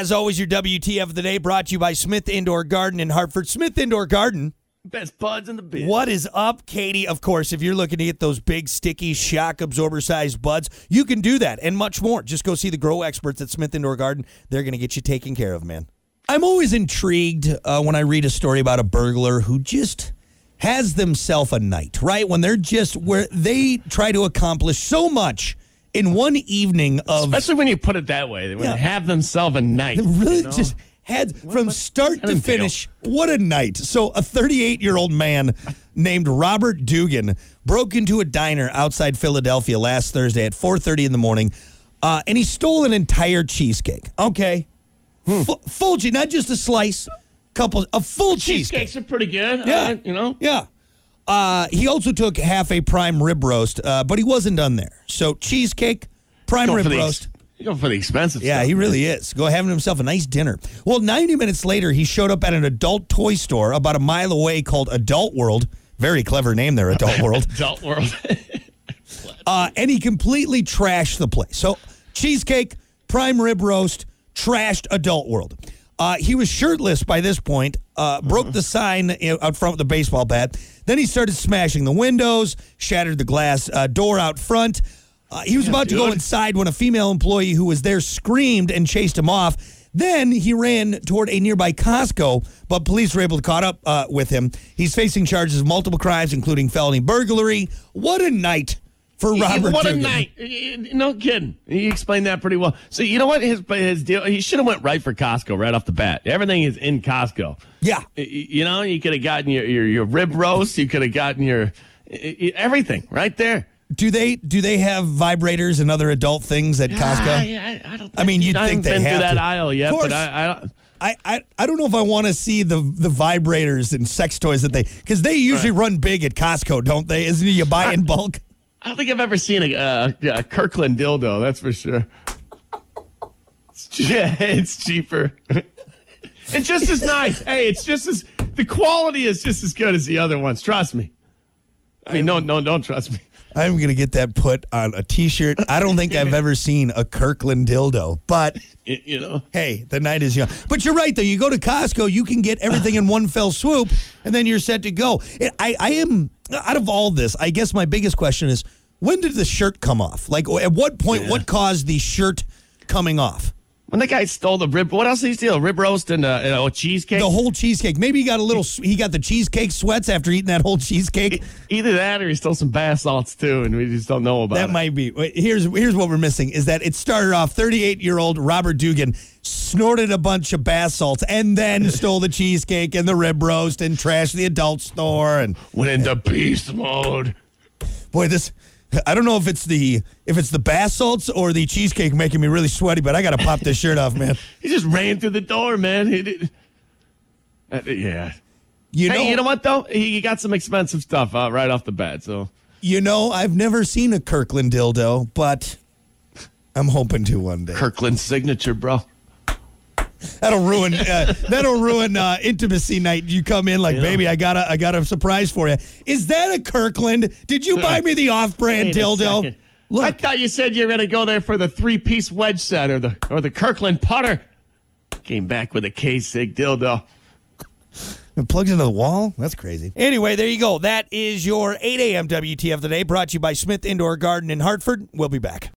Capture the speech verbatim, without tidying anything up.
As always, your W T F of the day brought to you by Smith Indoor Garden in Hartford. Smith Indoor Garden. Best buds in the biz. What is up, Katie? Of course, if you're looking to get those big, sticky, shock absorber-sized buds, you can do that and much more. Just go see the grow experts at Smith Indoor Garden. They're going to get you taken care of, man. I'm always intrigued uh, when I read a story about a burglar who just has themselves a night, right? When they're just where they try to accomplish so much in one evening of... Especially when you put it that way. When Yeah. they have themselves a night. Really you know? just had, What- from what- start that to entail? finish, what a night. So a thirty-eight-year-old man named Robert Dugan broke into a diner outside Philadelphia last Thursday at four thirty in the morning, uh, and he stole an entire cheesecake. Okay. Hmm. F- full cheese, not just a slice, couple, a full cheesecake. Cheesecakes are pretty good. Yeah. uh, you know? Yeah. Uh, he also took half a prime rib roast, uh, but he wasn't done there. So cheesecake, prime Going rib for the ex- roast. You're going for the expensive Yeah, stuff. he really is. Go having himself a nice dinner. Well, ninety minutes later, he showed up at an adult toy store about a mile away called Adult World. Very clever name there, Adult World. Adult world. Uh, and he completely trashed the place. So, cheesecake, prime rib roast, trashed Adult World. Uh, he was shirtless by this point, uh, broke the sign you know, out front with a baseball bat. Then he started smashing the windows, shattered the glass uh, door out front. Uh, he was Yeah, about to go dude. inside when a female employee who was there screamed and chased him off. Then he ran toward a nearby Costco, but police were able to caught up uh, with him. He's facing charges of multiple crimes, including felony burglary. What a night for Robert What a Dugan. night. No kidding. He explained that pretty well. So, you know what? His, his deal, he should have went right for Costco right off the bat. Everything is in Costco. Yeah. Y- You know, you could have gotten your, your, your rib roast. You could have gotten your y- y- everything right there. Do they do they have vibrators and other adult things at Costco? Ah, yeah, I, I, don't I mean, you'd I think haven't they been have through that to. aisle yet, Of course. but I, I don't. I, I, I don't know if I want to see the the vibrators and sex toys that they because they usually Right. run big at Costco, don't they? Isn't it you buy in bulk? I don't think I've ever seen a, uh, a Kirkland dildo. That's for sure. It's, yeah, it's cheaper. It's just as nice. Hey, it's just as the quality is just as good as the other ones. Trust me. I mean, no, no, don't trust me. I'm gonna get that put on a T-shirt. I don't think I've ever seen a Kirkland dildo, but You, you know. hey, the night is young. But you're right, though. You go to Costco, you can get everything in one fell swoop, and then you're set to go. It, I, I am, out of all this, I guess my biggest question is, when did the shirt come off? Like, at what point, Yeah. what caused the shirt coming off? When the guy stole the rib, what else did he steal? Rib roast and uh, and a cheesecake. The whole cheesecake. Maybe he got a little, he got the cheesecake sweats after eating that whole cheesecake. Either that or he stole some bath salts too, and we just don't know about That it. might be. Here's here's what we're missing is that it started off thirty-eight-year-old Robert Dugan snorted a bunch of bath salts and then stole the cheesecake and the rib roast and trashed the adult store. And Went into beast mode. boy, this I don't know if it's the if it's the bath salts or the cheesecake making me really sweaty, but I got to pop this shirt off, man. He just ran through the door, man. He did, uh, yeah. You know, Hey, you know what though? He, he got some expensive stuff uh, right off the bat. So you know, I've never seen a Kirkland dildo, but I'm hoping to one day. Kirkland's signature, bro. That'll ruin. Uh, that'll ruin uh, intimacy night. You come in like, Yeah. baby, I got a, I got a surprise for you. Is that a Kirkland? Did you buy me the off-brand Wait a dildo? second. I Look, thought you said you were gonna go there for the three-piece wedge set or the or the Kirkland putter. Came back with a K-Sig dildo. it plugs into the wall. That's crazy. Anyway, there you go. That is your eight a.m. W T F today, brought to you by Smith Indoor Garden in Hartford. We'll be back.